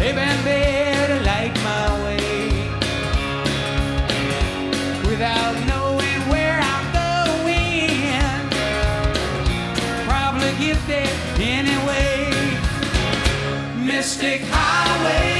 living better like my way, without knowing where I'm going. Probably get there anyway. Mystic Highway.